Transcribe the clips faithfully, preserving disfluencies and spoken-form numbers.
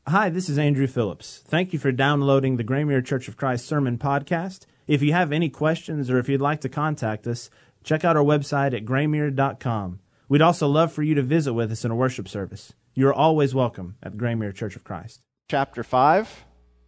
Hi, this is Andrew Phillips. Thank you for downloading the Graymere Church of Christ Sermon Podcast. If you have any questions or if you'd like to contact us, check out our website at graymere dot com. We'd also love for you to visit with us in a worship service. You are always welcome at Graymere Church of Christ. Chapter five.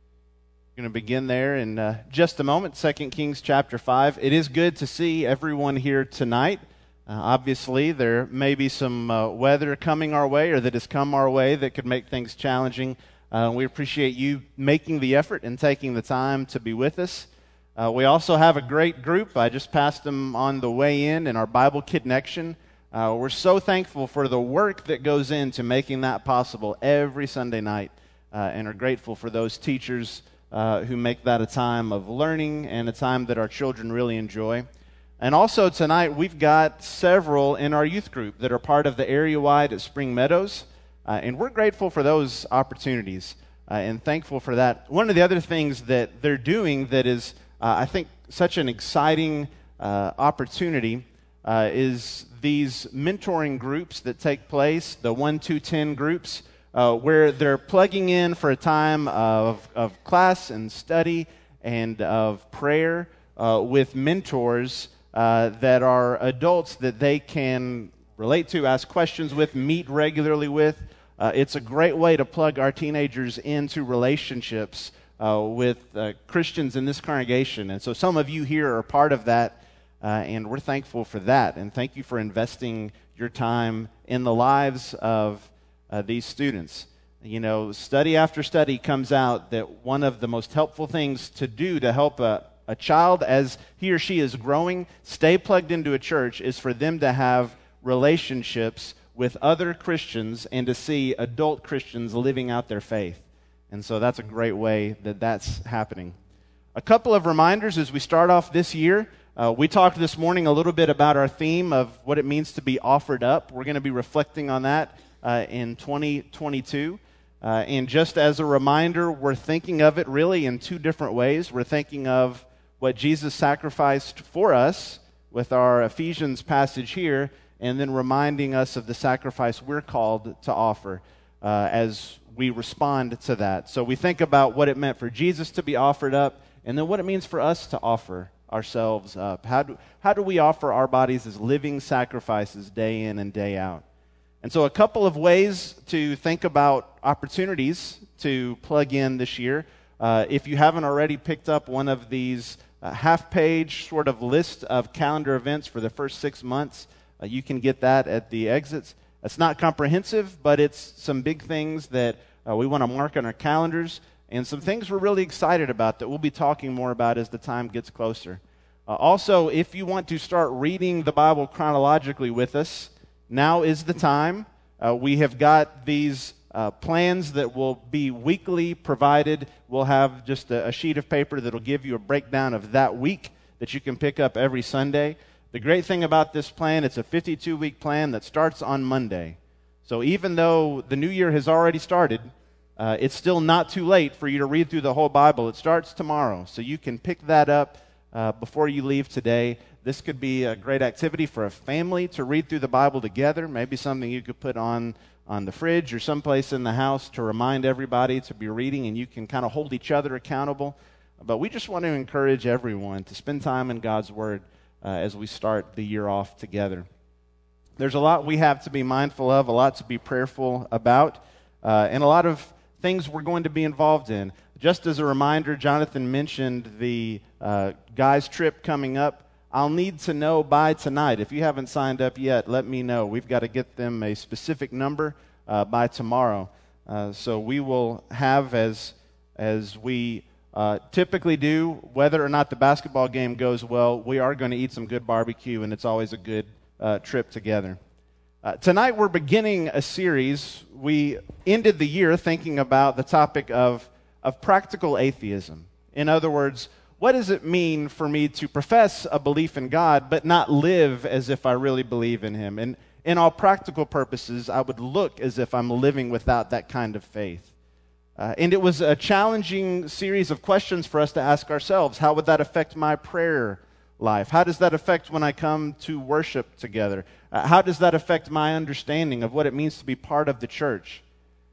We're going to begin there in uh, just a moment, Second Kings chapter five. It is good to see everyone here tonight. Uh, obviously, there may be some uh, weather coming our way or that has come our way that could make things challenging. Uh, we appreciate you making the effort and taking the time to be with us. Uh, we also have a great group. I just passed them on the way in in our Bible Connection. Uh, we're so thankful for the work that goes into making that possible every Sunday night uh, and are grateful for those teachers uh, who make that a time of learning and a time that our children really enjoy. And also tonight, we've got several in our youth group that are part of the area-wide at Spring Meadows, uh, and we're grateful for those opportunities uh, and thankful for that. One of the other things that they're doing that is, uh, I think, such an exciting uh, opportunity uh, is these mentoring groups that take place, the one two ten groups, uh, where they're plugging in for a time of, of class and study and of prayer uh, with mentors Uh, that are adults that they can relate to, ask questions with, meet regularly with. Uh, it's a great way to plug our teenagers into relationships uh, with uh, Christians in this congregation. And so some of you here are part of that, uh, and we're thankful for that. And thank you for investing your time in the lives of uh, these students. You know, study after study comes out that one of the most helpful things to do to help a A child, as he or she is growing, stay plugged into a church, is for them to have relationships with other Christians and to see adult Christians living out their faith. And so that's a great way that that's happening. A couple of reminders as we start off this year. Uh, we talked this morning a little bit about our theme of what it means to be offered up. We're going to be reflecting on that uh, in twenty twenty-two. Uh, and just as a reminder, we're thinking of it really in two different ways. We're thinking of what Jesus sacrificed for us with our Ephesians passage here, and then reminding us of the sacrifice we're called to offer uh, as we respond to that. So we think about what it meant for Jesus to be offered up, and then what it means for us to offer ourselves up. How do, how do we offer our bodies as living sacrifices day in and day out? And so a couple of ways to think about opportunities to plug in this year. Uh, if you haven't already picked up one of these uh, half-page sort of list of calendar events for the first six months, uh, you can get that at the exits. It's not comprehensive, but it's some big things that uh, we want to mark on our calendars and some things we're really excited about that we'll be talking more about as the time gets closer. Uh, also, if you want to start reading the Bible chronologically with us, now is the time. Uh, we have got these Uh, plans that will be weekly provided. We'll have just a, a sheet of paper that'll give you a breakdown of that week that you can pick up every Sunday. The great thing about this plan, it's a fifty-two week plan that starts on Monday. So even though the new year has already started, uh, it's still not too late for you to read through the whole Bible. It starts tomorrow, so you can pick that up uh, before you leave today. This could be a great activity for a family to read through the Bible together, maybe something you could put on on the fridge or someplace in the house to remind everybody to be reading, and you can kind of hold each other accountable. But we just want to encourage everyone to spend time in God's Word uh, as we start the year off together. There's a lot we have to be mindful of, a lot to be prayerful about, uh, and a lot of things we're going to be involved in. Just as a reminder, Jonathan mentioned the uh, guys' trip coming up. I'll need to know by tonight. If you haven't signed up yet, let me know. We've got to get them a specific number uh, by tomorrow. Uh, so we will have, as as we uh, typically do, whether or not the basketball game goes well, we are going to eat some good barbecue, and it's always a good uh, trip together. Uh, tonight we're beginning a series. We ended the year thinking about the topic of, of practical atheism. In other words, what does it mean for me to profess a belief in God but not live as if I really believe in Him? And in all practical purposes, I would look as if I'm living without that kind of faith. Uh, and it was a challenging series of questions for us to ask ourselves. How would that affect my prayer life? How does that affect when I come to worship together? Uh, how does that affect my understanding of what it means to be part of the church?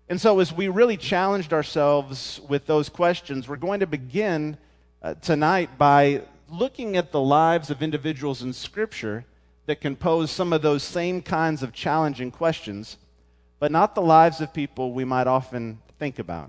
And so as we really challenged ourselves with those questions, we're going to begin uh, tonight by looking at the lives of individuals in Scripture that can pose some of those same kinds of challenging questions, but not the lives of people we might often think about.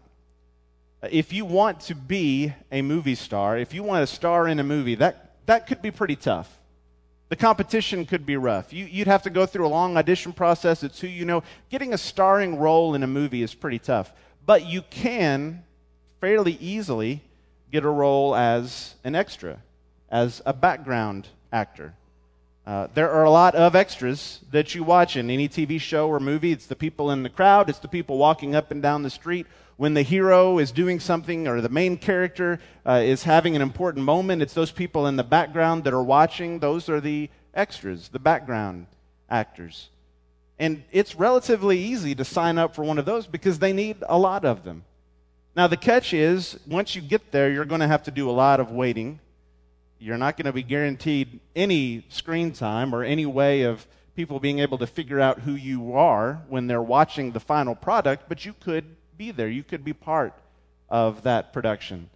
If you want to be a movie star, if you want to star in a movie, that, that could be pretty tough. The competition could be rough. You, you'd have to go through a long audition process. It's who you know. Getting a starring role in a movie is pretty tough. But you can fairly easily get a role as an extra, as a background actor. Uh, there are a lot of extras that you watch in any T V show or movie. It's the people in the crowd. It's the people walking up and down the street. When the hero is doing something or the main character uh, is having an important moment, it's those people in the background that are watching. Those are the extras, the background actors. And it's relatively easy to sign up for one of those because they need a lot of them. Now, the catch is, once you get there, you're going to have to do a lot of waiting. You're not going to be guaranteed any screen time or any way of people being able to figure out who you are when they're watching the final product, but you could be there. You could be part of that production.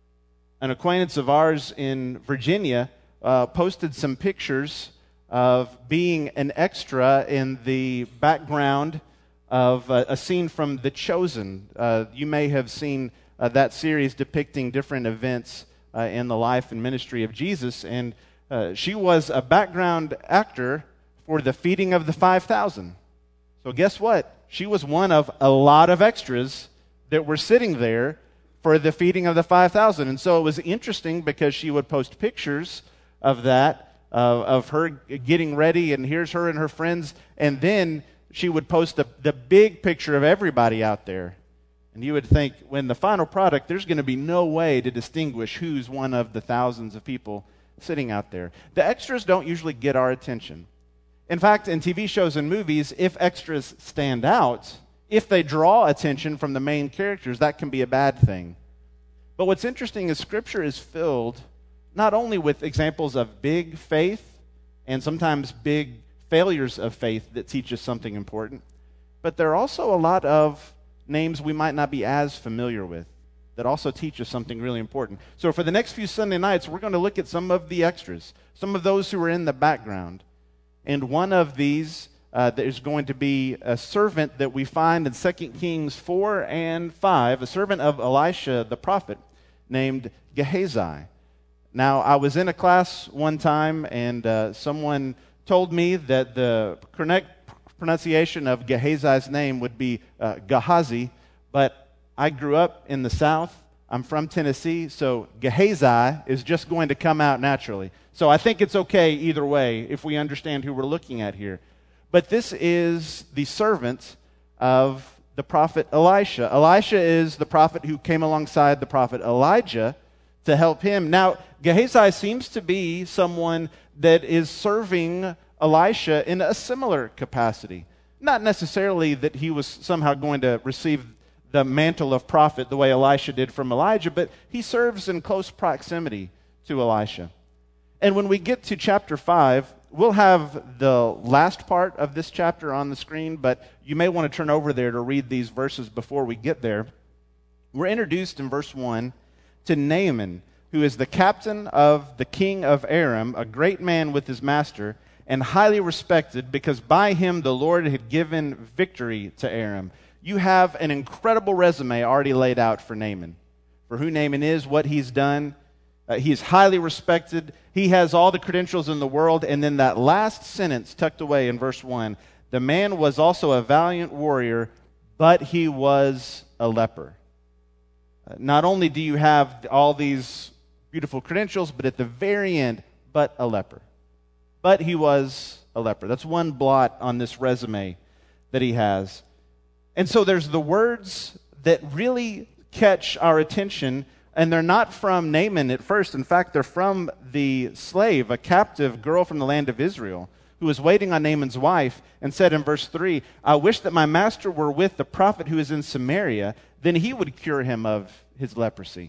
An acquaintance of ours in Virginia uh, posted some pictures of being an extra in the background of uh, a scene from The Chosen. Uh, you may have seen uh, that series depicting different events Uh, in the life and ministry of Jesus, and uh, she was a background actor for the feeding of the five thousand. So guess what? She was one of a lot of extras that were sitting there for the feeding of the five thousand. And so it was interesting because she would post pictures of that, uh, of her getting ready, and here's her and her friends, and then she would post the, the big picture of everybody out there. And you would think, when the final product, there's going to be no way to distinguish who's one of the thousands of people sitting out there. The extras don't usually get our attention. In fact, in T V shows and movies, if extras stand out, if they draw attention from the main characters, that can be a bad thing. But what's interesting is Scripture is filled not only with examples of big faith and sometimes big failures of faith that teach us something important, but there are also a lot of names we might not be as familiar with that also teach us something really important. So for the next few Sunday nights, we're going to look at some of the extras, some of those who are in the background. And one of these, uh, there's going to be a servant that we find in Second Kings four and five, a servant of Elisha the prophet named Gehazi. Now, I was in a class one time, and uh, someone told me that the correct pronunciation of Gehazi's name would be uh, Gehazi, but I grew up in the South. I'm from Tennessee, so Gehazi is just going to come out naturally. So I think it's okay either way if we understand who we're looking at here. But this is the servant of the prophet Elisha. Elisha is the prophet who came alongside the prophet Elijah to help him. Now, Gehazi seems to be someone that is serving Elisha in a similar capacity. Not necessarily that he was somehow going to receive the mantle of prophet the way Elisha did from Elijah, but he serves in close proximity to Elisha. And when we get to chapter five, we'll have the last part of this chapter on the screen, but you may want to turn over there to read these verses before we get there. We're introduced in verse one to Naaman, who is the captain of the king of Aram, a great man with his master, and highly respected because by him the Lord had given victory to Aram. You have an incredible resume already laid out for Naaman, for who Naaman is, what he's done. Uh, he is highly respected. He has all the credentials in the world. And then that last sentence tucked away in verse one, the man was also a valiant warrior, but he was a leper. Uh, not only do you have all these beautiful credentials, but at the very end, but a leper. But he was a leper. That's one blot on this resume that he has. And so there's the words that really catch our attention, and they're not from Naaman at first. In fact, they're from the slave, a captive girl from the land of Israel, who was waiting on Naaman's wife and said in verse three, I wish that my master were with the prophet who is in Samaria, then he would cure him of his leprosy.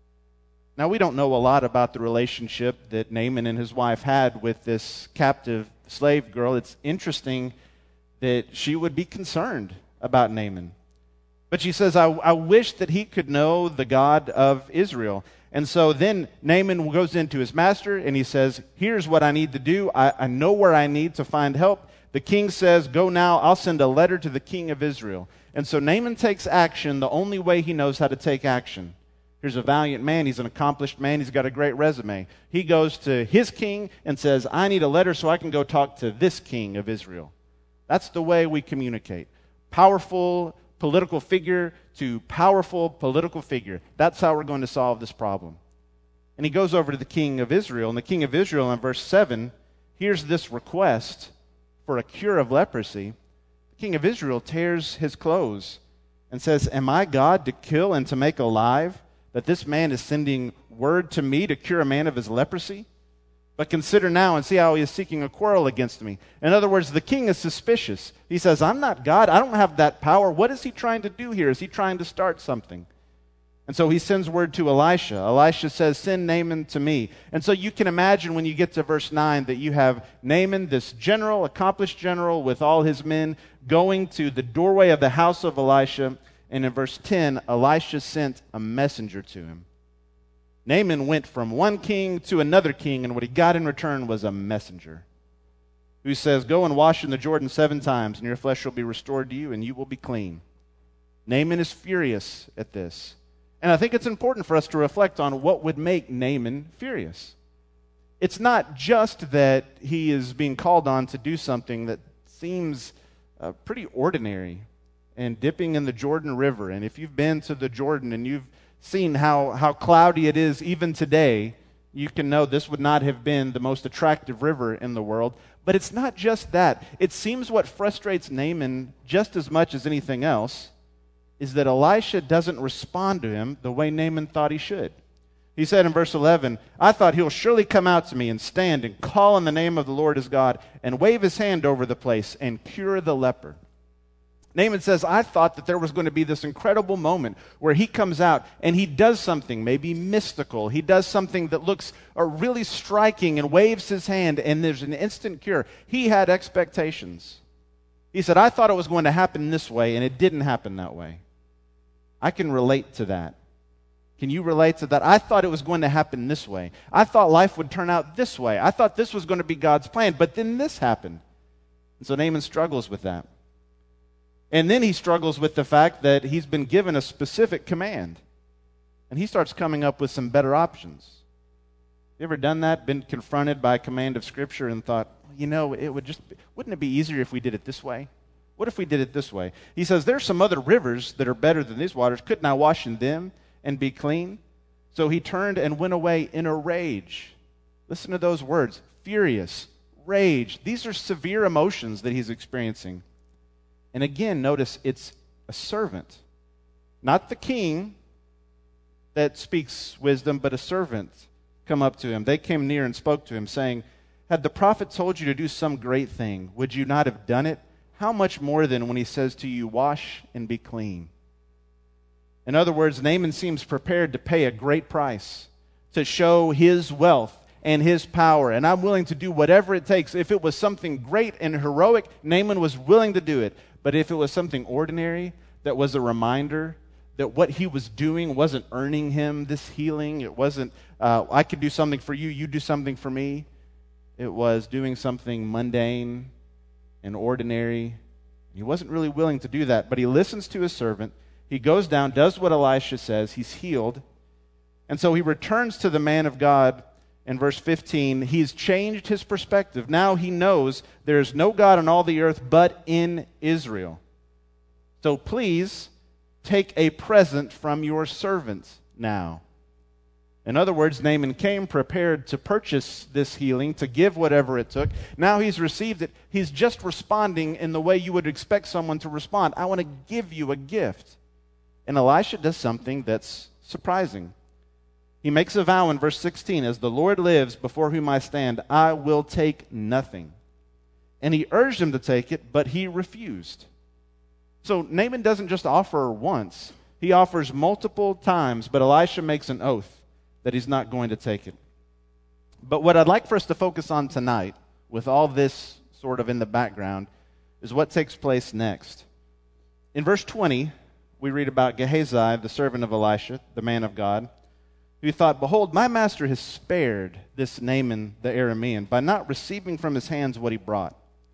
Now, we don't know a lot about the relationship that Naaman and his wife had with this captive slave girl. It's interesting that she would be concerned about Naaman. But she says, I, I wish that he could know the God of Israel. And so then Naaman goes into his master and he says, here's what I need to do. I, I know where I need to find help. The king says, go now, I'll send a letter to the king of Israel. And so Naaman takes action the only way he knows how to take action. Here's a valiant man. He's an accomplished man. He's got a great resume. He goes to his king and says, I need a letter so I can go talk to this king of Israel. That's the way we communicate. Powerful political figure to powerful political figure. That's how we're going to solve this problem. And he goes over to the king of Israel, and the king of Israel in verse seven hears this request for a cure of leprosy. The king of Israel tears his clothes and says, am I God to kill and to make alive, that this man is sending word to me to cure a man of his leprosy? But consider now and see how he is seeking a quarrel against me. In other words, the king is suspicious. He says, I'm not God. I don't have that power. What is he trying to do here? Is he trying to start something? And so he sends word to Elisha. Elisha says, send Naaman to me. And so you can imagine when you get to verse nine that you have Naaman, this general, accomplished general with all his men, going to the doorway of the house of Elisha. And in verse ten, Elisha sent a messenger to him. Naaman went from one king to another king, and what he got in return was a messenger who says, go and wash in the Jordan seven times, and your flesh shall be restored to you, and you will be clean. Naaman is furious at this. And I think it's important for us to reflect on what would make Naaman furious. It's not just that he is being called on to do something that seems uh, pretty ordinary, and dipping in the Jordan River. And if you've been to the Jordan and you've seen how, how cloudy it is even today, you can know this would not have been the most attractive river in the world. But it's not just that. It seems what frustrates Naaman just as much as anything else is that Elisha doesn't respond to him the way Naaman thought he should. He said in verse eleven, I thought he'll surely come out to me and stand and call on the name of the Lord his God and wave his hand over the place and cure the leper. Naaman says, I thought that there was going to be this incredible moment where he comes out and he does something maybe mystical. He does something that looks uh, really striking and waves his hand and there's an instant cure. He had expectations. He said, I thought it was going to happen this way and it didn't happen that way. I can relate to that. Can you relate to that? I thought it was going to happen this way. I thought life would turn out this way. I thought this was going to be God's plan, but then this happened. And so Naaman struggles with that. And then he struggles with the fact that he's been given a specific command. And he starts coming up with some better options. You ever done that? Been confronted by a command of Scripture and thought, you know, it would just, wouldn't it be easier if we did it this way? What if we did it this way? He says, there's some other rivers that are better than these waters. Couldn't I wash in them and be clean? So he turned and went away in a rage. Listen to those words, furious, rage. These are severe emotions that he's experiencing. And again, notice it's a servant, not the king that speaks wisdom, but a servant come up to him. They came near and spoke to him, saying, had the prophet told you to do some great thing, would you not have done it? How much more then when he says to you, wash and be clean? In other words, Naaman seems prepared to pay a great price to show his wealth and his power, and I'm willing to do whatever it takes. If it was something great and heroic, Naaman was willing to do it. But if it was something ordinary that was a reminder that what he was doing wasn't earning him this healing, it wasn't, uh, I could do something for you, you do something for me. It was doing something mundane and ordinary. He wasn't really willing to do that, but he listens to his servant. He goes down, does what Elisha says. He's healed. And so he returns to the man of God. In verse fifteen, he's changed his perspective. Now he knows there is no God on all the earth but in Israel. So please take a present from your servant now. In other words, Naaman came prepared to purchase this healing, to give whatever it took. Now he's received it. He's just responding in the way you would expect someone to respond. I want to give you a gift. And Elisha does something that's surprising. He makes a vow in verse sixteen, as the Lord lives before whom I stand, I will take nothing. And he urged him to take it, but he refused. So Naaman doesn't just offer once. He offers multiple times, but Elisha makes an oath that he's not going to take it. But what I'd like for us to focus on tonight, with all this sort of in the background, is what takes place next. In verse twenty, we read about Gehazi, the servant of Elisha, the man of God, who thought, "Behold, my master has spared this Naaman the Aramean by not receiving from his hands what he brought.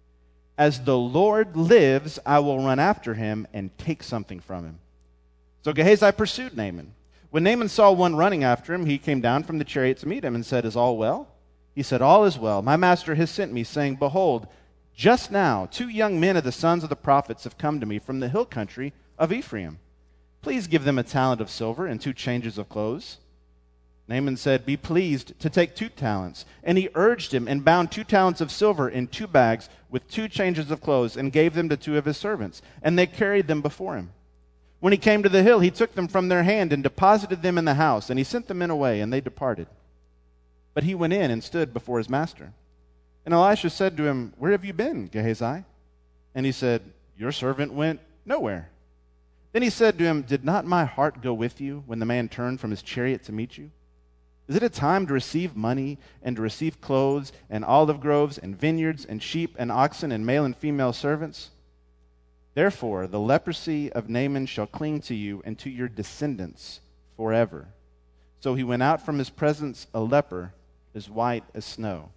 As the Lord lives, I will run after him and take something from him." So Gehazi pursued Naaman. When Naaman saw one running after him, he came down from the chariot to meet him and said, "Is all well?" He said, "All is well. My master has sent me, saying, Behold, just now two young men of the sons of the prophets have come to me from the hill country of Ephraim. Please give them a talent of silver and two changes of clothes." Naaman said, "Be pleased to take two talents." And he urged him and bound two talents of silver in two bags with two changes of clothes and gave them to two of his servants. And they carried them before him. When he came to the hill, he took them from their hand and deposited them in the house. And he sent the men away, and they departed. But he went in and stood before his master. And Elisha said to him, "Where have you been, Gehazi?" And he said, "Your servant went nowhere." Then he said to him, "Did not my heart go with you when the man turned from his chariot to meet you? Is it a time to receive money and to receive clothes and olive groves and vineyards and sheep and oxen and male and female servants? Therefore, the leprosy of Naaman shall cling to you and to your descendants forever." So he went out from his presence a leper, as white as snow.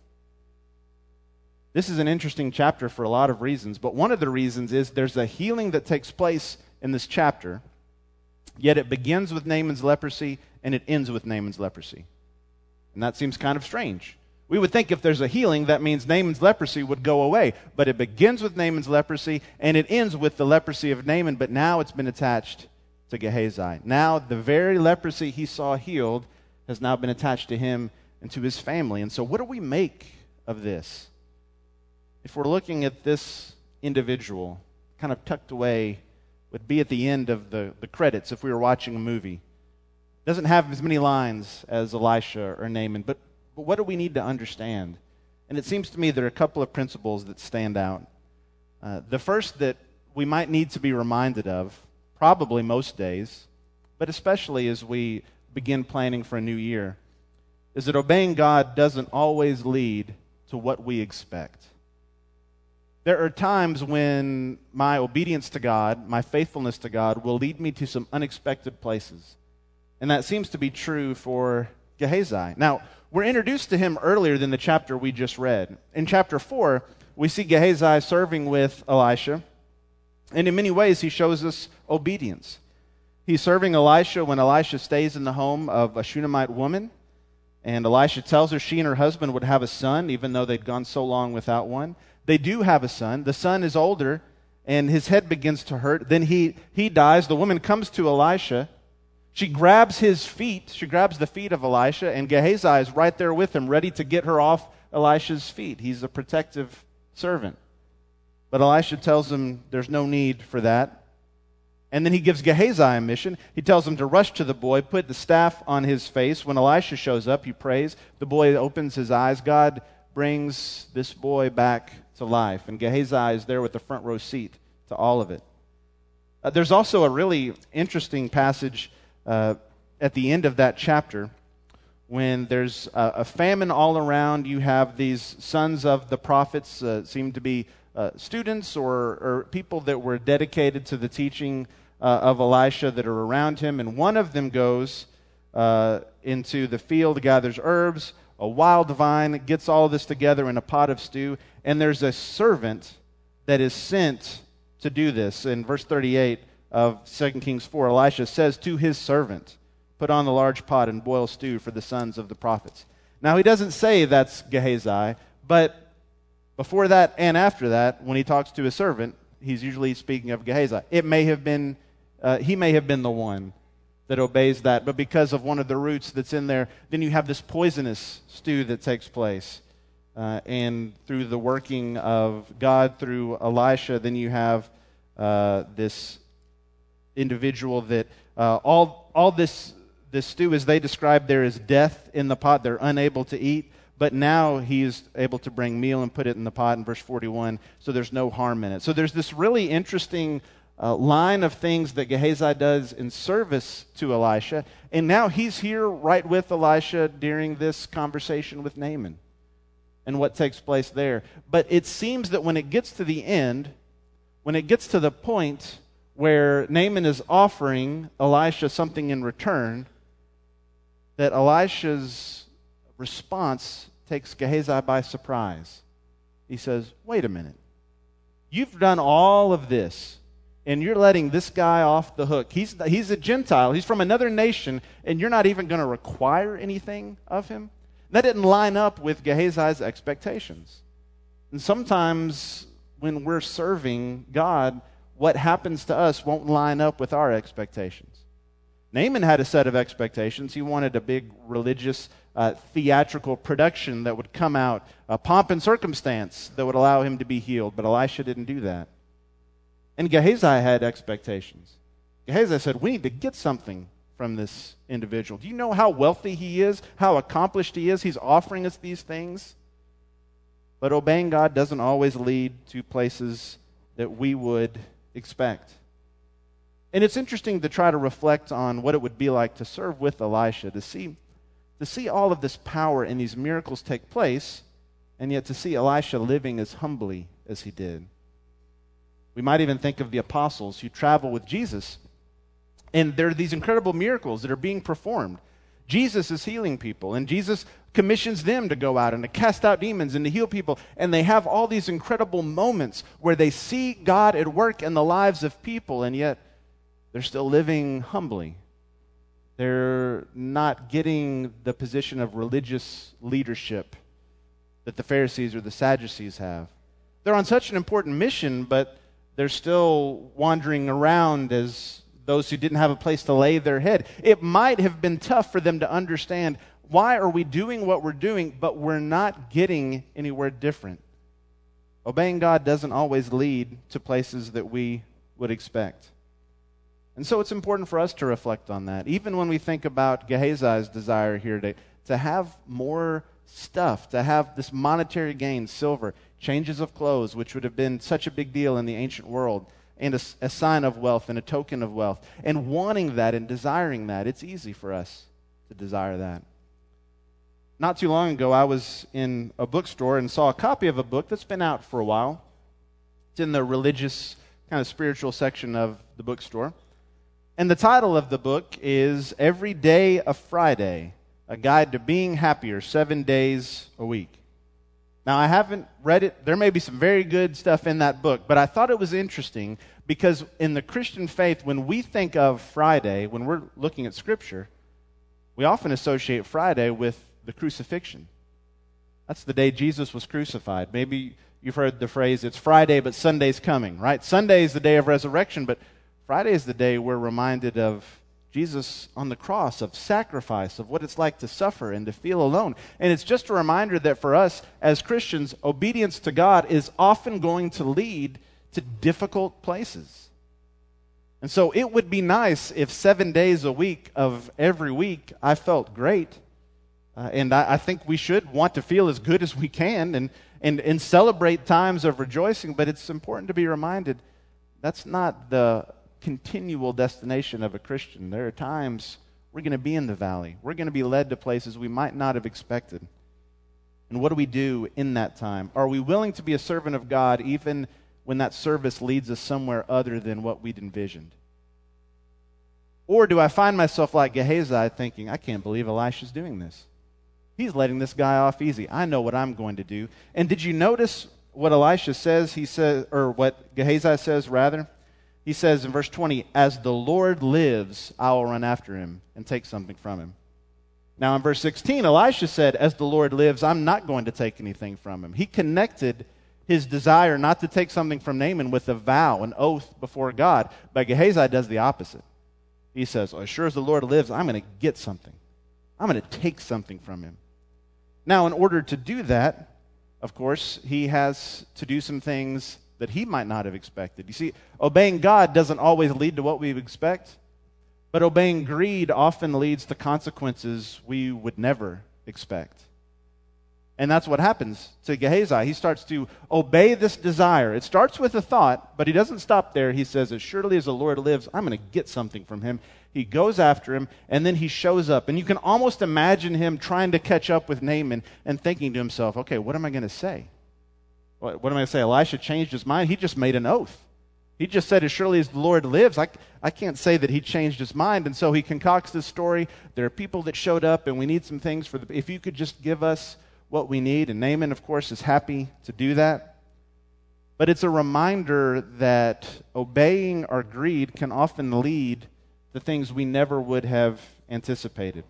This is an interesting chapter for a lot of reasons, but one of the reasons is there's a healing that takes place in this chapter, yet it begins with Naaman's leprosy and it ends with Naaman's leprosy. And that seems kind of strange. We would think if there's a healing, that means Naaman's leprosy would go away. But it begins with Naaman's leprosy, and it ends with the leprosy of Naaman, but now it's been attached to Gehazi. Now the very leprosy he saw healed has now been attached to him and to his family. And so what do we make of this? If we're looking at this individual, kind of tucked away, would be at the end of the, the credits if we were watching a movie. Doesn't have as many lines as Elisha or Naaman, but, but what do we need to understand? And it seems to me there are a couple of principles that stand out. Uh, the first that we might need to be reminded of, probably most days, but especially as we begin planning for a new year, is that obeying God doesn't always lead to what we expect. There are times when my obedience to God, my faithfulness to God, will lead me to some unexpected places. And that seems to be true for Gehazi. Now, we're introduced to him earlier than the chapter we just read. In chapter four, we see Gehazi serving with Elisha, and in many ways he shows us obedience. He's serving Elisha when Elisha stays in the home of a Shunammite woman, and Elisha tells her she and her husband would have a son, even though they'd gone so long without one. They do have a son. The son is older, and his head begins to hurt. Then he, he dies. The woman comes to Elisha. She grabs his feet. She grabs the feet of Elisha, and Gehazi is right there with him, ready to get her off Elisha's feet. He's a protective servant. But Elisha tells him there's no need for that. And then he gives Gehazi a mission. He tells him to rush to the boy, put the staff on his face. When Elisha shows up, he prays. The boy opens his eyes. God brings this boy back to life. And Gehazi is there with the front row seat to all of it. Uh, there's also a really interesting passage uh, at the end of that chapter when there's a, a famine all around. You have these sons of the prophets, uh, seem to be uh, students or, or people that were dedicated to the teaching uh, of Elisha that are around him. And one of them goes uh, into the field, gathers herbs, a wild vine, gets all of this together in a pot of stew, and there's a servant that is sent to do this. In verse thirty-eight of Second Kings four, Elisha says to his servant, "Put on the large pot and boil stew for the sons of the prophets." Now, he doesn't say that's Gehazi, but before that and after that, when he talks to his servant, he's usually speaking of Gehazi. It may have been, uh, he may have been the one that obeys that, but because of one of the roots that's in there, then you have this poisonous stew that takes place. Uh, and through the working of God through Elisha, then you have uh, this individual that uh, all all this this stew, as they describe, there is death in the pot. They're unable to eat, but now he's able to bring meal and put it in the pot in verse forty-one, so there's no harm in it. So there's this really interesting Uh, line of things that Gehazi does in service to Elisha. And now he's here right with Elisha during this conversation with Naaman and what takes place there. But it seems that when it gets to the end, when it gets to the point where Naaman is offering Elisha something in return, that Elisha's response takes Gehazi by surprise. He says, wait a minute. You've done all of this, and you're letting this guy off the hook. He's, he's a Gentile. He's from another nation, and you're not even going to require anything of him? That didn't line up with Gehazi's expectations. And sometimes when we're serving God, what happens to us won't line up with our expectations. Naaman had a set of expectations. He wanted a big religious, uh, theatrical production that would come out, a pomp and circumstance that would allow him to be healed. But Elisha didn't do that. And Gehazi had expectations. Gehazi said, we need to get something from this individual. Do you know how wealthy he is, how accomplished he is? He's offering us these things. But obeying God doesn't always lead to places that we would expect. And it's interesting to try to reflect on what it would be like to serve with Elisha, to see, to see all of this power and these miracles take place, and yet to see Elisha living as humbly as he did. We might even think of the apostles who travel with Jesus, and there are these incredible miracles that are being performed. Jesus is healing people, and Jesus commissions them to go out and to cast out demons and to heal people, and they have all these incredible moments where they see God at work in the lives of people, and yet they're still living humbly. They're not getting the position of religious leadership that the Pharisees or the Sadducees have. They're on such an important mission, but they're still wandering around as those who didn't have a place to lay their head. It might have been tough for them to understand, why are we doing what we're doing, but we're not getting anywhere different. Obeying God doesn't always lead to places that we would expect. And so it's important for us to reflect on that. Even when we think about Gehazi's desire here to, to have more stuff, to have this monetary gain, silver, changes of clothes, which would have been such a big deal in the ancient world, and a, a sign of wealth and a token of wealth, and wanting that and desiring that, it's easy for us to desire that. Not too long ago, I was in a bookstore and saw a copy of a book that's been out for a while. It's in the religious, kind of spiritual section of the bookstore. And the title of the book is Every Day a Friday, A Guide to Being Happier, Seven Days a Week. Now, I haven't read it. There may be some very good stuff in that book, but I thought it was interesting because in the Christian faith, when we think of Friday, when we're looking at Scripture, we often associate Friday with the crucifixion. That's the day Jesus was crucified. Maybe you've heard the phrase, it's Friday, but Sunday's coming, right? Sunday is the day of resurrection, but Friday is the day we're reminded of Jesus on the cross, of sacrifice, of what it's like to suffer and to feel alone. And it's just a reminder that for us as Christians, obedience to God is often going to lead to difficult places. And so it would be nice if seven days a week of every week I felt great. Uh, and I, I think we should want to feel as good as we can and, and, and celebrate times of rejoicing. But it's important to be reminded that's not the continual destination of a Christian. There are times we're going to be in the valley. We're going to be led to places we might not have expected. And what do we do in that time? Are we willing to be a servant of God even when that service leads us somewhere other than what we'd envisioned? Or do I find myself like Gehazi thinking, I can't believe Elisha's doing this. He's letting this guy off easy. I know what I'm going to do. And did you notice what Elisha says? He says, or what Gehazi says rather? He says in verse twenty, as the Lord lives, I will run after him and take something from him. Now in verse sixteen, Elisha said, as the Lord lives, I'm not going to take anything from him. He connected his desire not to take something from Naaman with a vow, an oath before God. But Gehazi does the opposite. He says, as sure as the Lord lives, I'm going to get something. I'm going to take something from him. Now in order to do that, of course, he has to do some things that he might not have expected. You see, obeying God doesn't always lead to what we expect, but obeying greed often leads to consequences we would never expect. And that's what happens to Gehazi. He starts to obey this desire. It starts with a thought, but he doesn't stop there. He says, as surely as the Lord lives, I'm going to get something from him. He goes after him, and then he shows up. And you can almost imagine him trying to catch up with Naaman and thinking to himself, okay, what am I going to say? What, what am I going to say? Elisha changed his mind. He just made an oath. He just said, as surely as the Lord lives. I, I can't say that he changed his mind. And so he concocts this story. There are people that showed up, and we need some things for the... If you could just give us what we need. And Naaman, of course, is happy to do that. But it's a reminder that obeying our greed can often lead to things we never would have anticipated.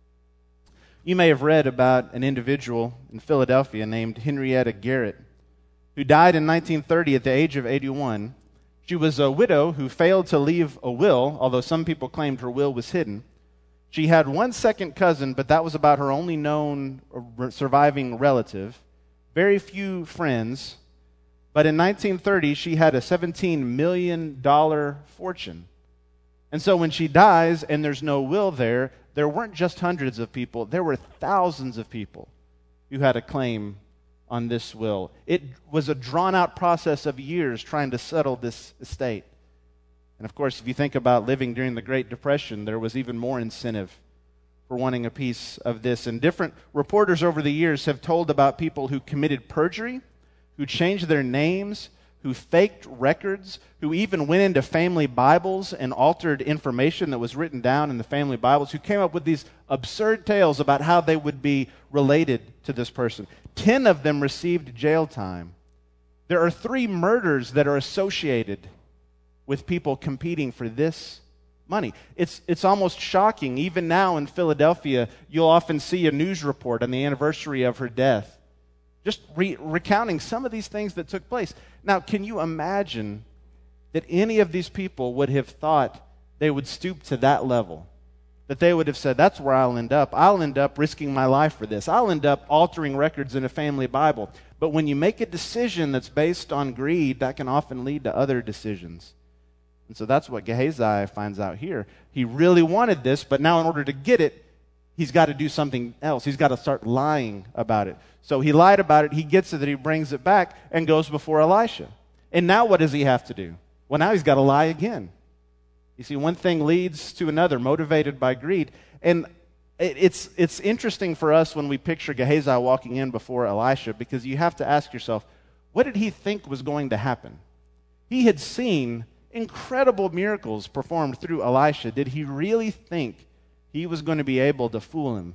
You may have read about an individual in Philadelphia named Henrietta Garrett, who died in nineteen thirty at the age of eighty-one. She was a widow who failed to leave a will, although some people claimed her will was hidden. She had one second cousin, but that was about her only known surviving relative. Very few friends. But in nineteen thirty, she had a seventeen million dollars fortune. And so when she dies and there's no will there, there weren't just hundreds of people, there were thousands of people who had a claim on this will. It was a drawn-out process of years trying to settle this estate. And of course, if you think about living during the Great Depression, there was even more incentive for wanting a piece of this. And different reporters over the years have told about people who committed perjury, who changed their names, who faked records, who even went into family Bibles and altered information that was written down in the family Bibles, who came up with these absurd tales about how they would be related to this person. Ten of them received jail time. There are three murders that are associated with people competing for this money. It's, it's almost shocking. Even now in Philadelphia, you'll often see a news report on the anniversary of her death, just re- recounting some of these things that took place. Now, can you imagine that any of these people would have thought they would stoop to that level? That they would have said, that's where I'll end up. I'll end up risking my life for this. I'll end up altering records in a family Bible. But when you make a decision that's based on greed, that can often lead to other decisions. And so that's what Gehazi finds out here. He really wanted this, but now in order to get it, he's got to do something else. He's got to start lying about it. So he lied about it, he gets it, that he brings it back and goes before Elisha. And now what does he have to do? Well, now he's got to lie again. You see, one thing leads to another, motivated by greed. And it's, it's interesting for us when we picture Gehazi walking in before Elisha, because you have to ask yourself, what did he think was going to happen? He had seen incredible miracles performed through Elisha. Did he really think he was going to be able to fool him?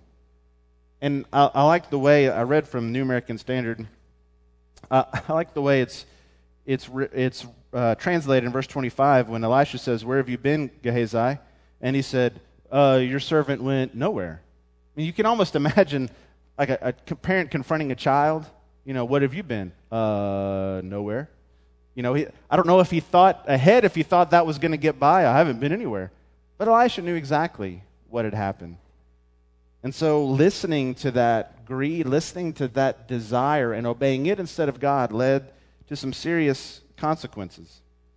And I, I like the way, I read from New American Standard, uh, I like the way it's it's it's uh, translated in verse twenty-five when Elisha says, where have you been, Gehazi? And he said, uh, your servant went nowhere. I mean, you can almost imagine like a, a parent confronting a child. You know, what have you been? Uh, nowhere. You know, he, I don't know if he thought ahead, if he thought that was going to get by. I haven't been anywhere. But Elisha knew exactly what had happened. And so listening to that greed, listening to that desire and obeying it instead of God led to some serious consequences.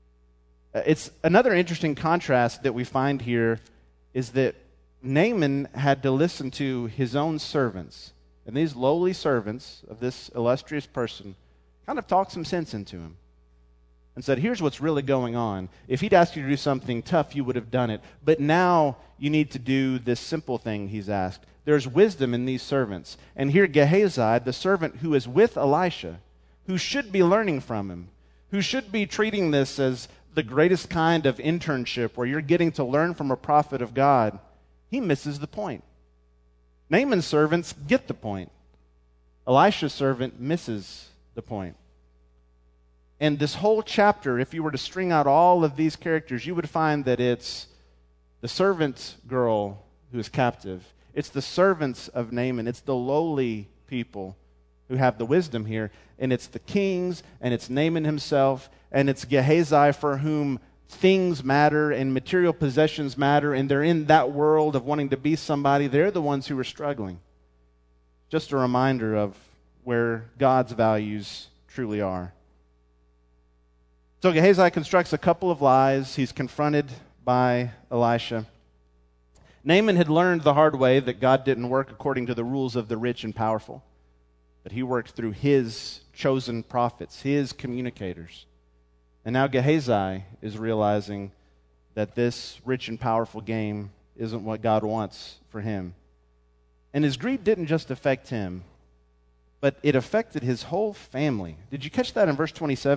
It's another interesting contrast that we find here is that Naaman had to listen to his own servants. And these lowly servants of this illustrious person kind of talked some sense into him and said, here's what's really going on. If he'd asked you to do something tough, you would have done it. But now you need to do this simple thing he's asked. There's wisdom in these servants. And here Gehazi, the servant who is with Elisha, who should be learning from him, who should be treating this as the greatest kind of internship where you're getting to learn from a prophet of God, he misses the point. Naaman's servants get the point. Elisha's servant misses the point. And this whole chapter, if you were to string out all of these characters, you would find that it's the servant girl who is captive. It's the servants of Naaman. It's the lowly people who have the wisdom here. And it's the kings, and it's Naaman himself, and it's Gehazi for whom things matter and material possessions matter, and they're in that world of wanting to be somebody. They're the ones who are struggling. Just a reminder of where God's values truly are. So Gehazi constructs a couple of lies. He's confronted by Elisha. Naaman had learned the hard way that God didn't work according to the rules of the rich and powerful, but he worked through his chosen prophets, his communicators. And now Gehazi is realizing that this rich and powerful game isn't what God wants for him. And his greed didn't just affect him, but it affected his whole family. Did you catch that in verse twenty-seven?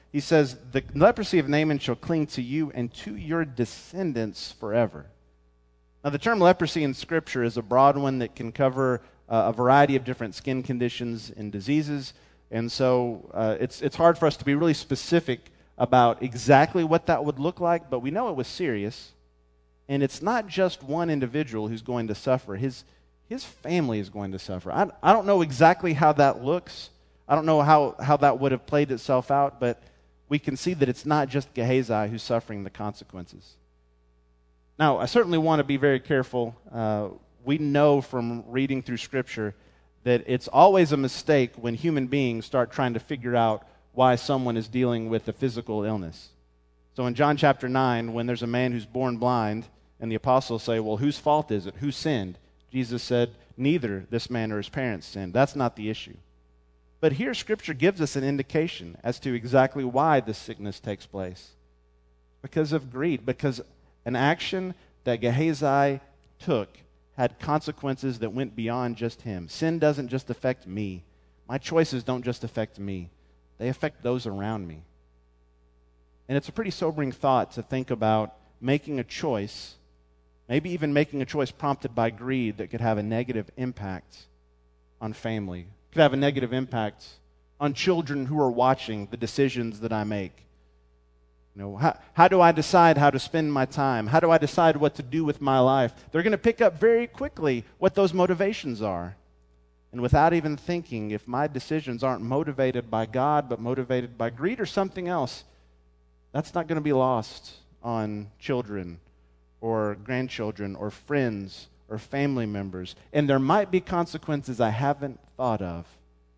He says, the leprosy of Naaman shall cling to you and to your descendants forever. Now, the term leprosy in Scripture is a broad one that can cover uh, a variety of different skin conditions and diseases. And so uh, it's, it's hard for us to be really specific about exactly what that would look like, but we know it was serious. And it's not just one individual who's going to suffer. His, his family is going to suffer. I, I don't know exactly how that looks. I don't know how, how that would have played itself out, but we can see that it's not just Gehazi who's suffering the consequences. Now, I certainly want to be very careful. Uh, we know from reading through Scripture that it's always a mistake when human beings start trying to figure out why someone is dealing with a physical illness. So in John chapter nine, when there's a man who's born blind, and the apostles say, well, whose fault is it? Who sinned? Jesus said, neither this man or his parents sinned. That's not the issue. But here Scripture gives us an indication as to exactly why this sickness takes place. Because of greed, because an action that Gehazi took had consequences that went beyond just him. Sin doesn't just affect me. My choices don't just affect me. They affect those around me. And it's a pretty sobering thought to think about making a choice, maybe even making a choice prompted by greed that could have a negative impact on family, could have a negative impact on children who are watching the decisions that I make. You know, how, how do I decide how to spend my time? How do I decide what to do with my life? They're going to pick up very quickly what those motivations are. And without even thinking, if my decisions aren't motivated by God, but motivated by greed or something else, that's not going to be lost on children or grandchildren or friends or family members. And there might be consequences I haven't thought of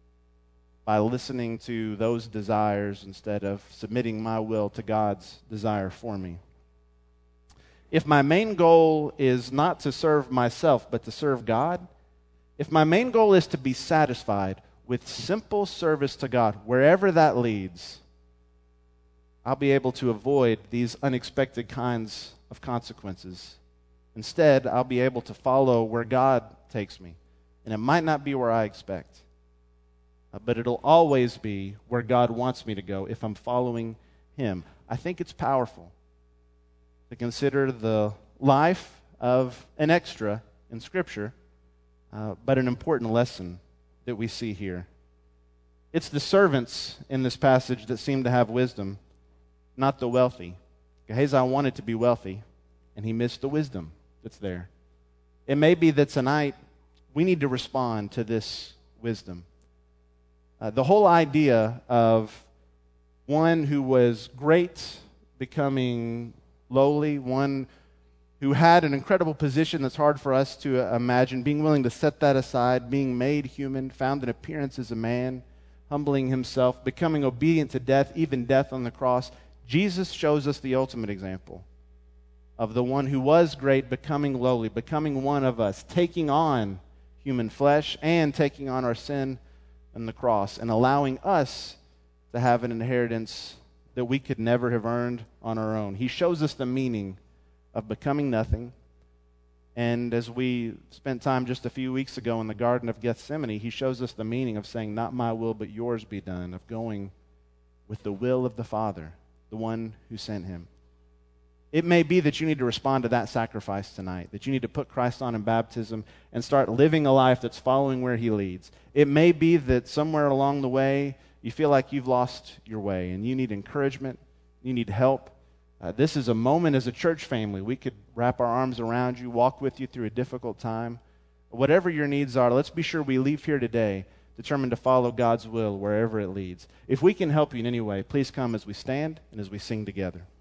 by listening to those desires instead of submitting my will to God's desire for me. If my main goal is not to serve myself, but to serve God, if my main goal is to be satisfied with simple service to God, wherever that leads, I'll be able to avoid these unexpected kinds of consequences. Instead, I'll be able to follow where God takes me. And it might not be where I expect, but it'll always be where God wants me to go if I'm following Him. I think it's powerful to consider the life of an extra in Scripture, uh, but an important lesson that we see here. It's the servants in this passage that seem to have wisdom, not the wealthy. Gehazi wanted to be wealthy, and he missed the wisdom that's there. It may be that tonight we need to respond to this wisdom. Uh, the whole idea of one who was great becoming lowly, one who had an incredible position that's hard for us to uh, imagine, being willing to set that aside, being made human, found an appearance as a man, humbling himself, becoming obedient to death, even death on the cross. Jesus shows us the ultimate example of the one who was great becoming lowly, becoming one of us, taking on human flesh and taking on our sin on the cross and allowing us to have an inheritance that we could never have earned on our own. He shows us the meaning of becoming nothing. And as we spent time just a few weeks ago in the Garden of Gethsemane, he shows us the meaning of saying, not my will, but yours be done, of going with the will of the Father, the one who sent him. It may be that you need to respond to that sacrifice tonight, that you need to put Christ on in baptism and start living a life that's following where he leads. It may be that somewhere along the way you feel like you've lost your way and you need encouragement, you need help. Uh, this is a moment as a church family. We could wrap our arms around you, walk with you through a difficult time. Whatever your needs are, let's be sure we leave here today determined to follow God's will wherever it leads. If we can help you in any way, please come as we stand and as we sing together.